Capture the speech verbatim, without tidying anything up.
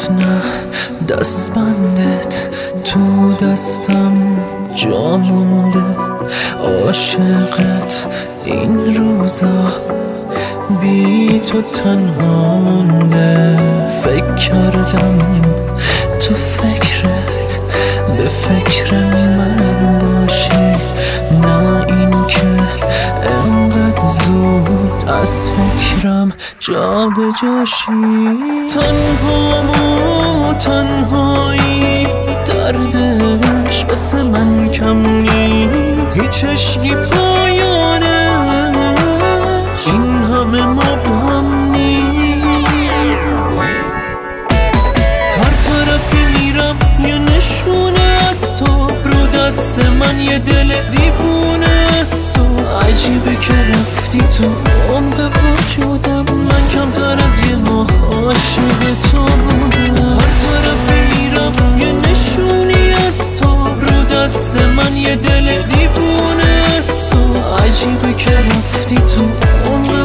دستت نه دستبندت تو دستم جا مونده، عاشقت این روزا بی تو تنها مونده. فکر کردم تو فکرت به فکر منم باشی، نه این که انقدر زود از فکرم جا به جاشی. تنهامو تنهایی دردش واسه من کم نیست، هیچ عشقی پایانش این همه مبهم نیست. هر طرفی میرم یه نشونه از تو، رو دست من یه دل دیوونه از تو. عجیبه که رفتی تو عمق وجودم، من کمتر از یه ماه عاشق تو بودم. هر طرفی میرم یه نشونی از تو، رو دست من یه دل دیوونه از تو. عجیبه که رفتی تو عمق